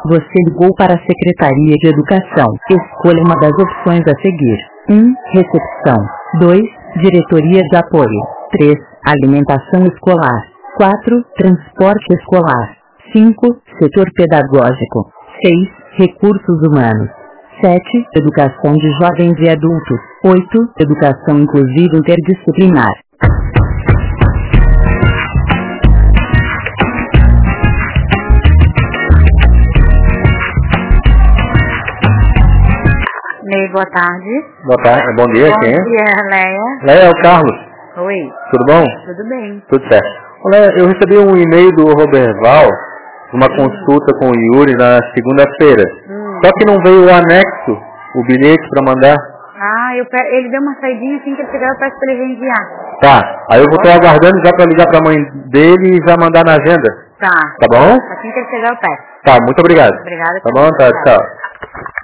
Você ligou para a Secretaria de Educação. Escolha uma das opções a seguir. 1. Recepção. 2. Diretoria de apoio. 3. Alimentação escolar. 4. Transporte escolar. 5. Setor pedagógico. 6. Recursos humanos. 7. Educação de jovens e adultos. 8. Educação inclusiva interdisciplinar. Ney, boa tarde. Boa tarde, bom dia, quem é? Bom dia, Leia. Leia, é o Carlos. Oi. Tudo bom? Tudo bem. Tudo certo. Leia, eu recebi um e-mail do Roberval, uma consulta com o Yuri na segunda-feira. Só que não veio o anexo, o bilhete para mandar. Ah, ele deu uma saidinha, assim que ele chegar eu peço para ele reenviar. Tá, aí eu vou estar aguardando já para ligar para a mãe dele e já mandar na agenda. Tá. Tá bom? Assim que ele chegar eu peço. Tá, muito obrigado. Obrigada. Tá bom, tá, tchau.